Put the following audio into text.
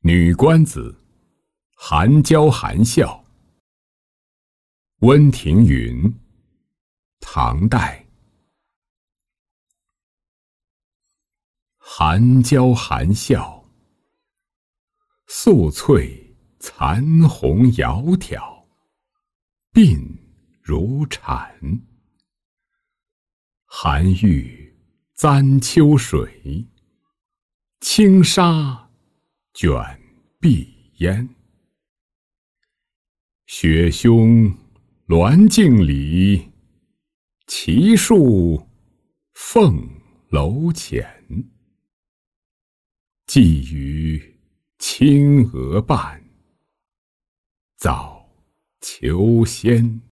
女官子，含娇含笑。温庭筠，唐代。含娇含笑，素翠残红窈窕，鬓如蝉。寒玉簪秋水，轻纱卷碧烟。雪胸鸾镜里，奇树凤楼前。寄与青娥伴，早求仙。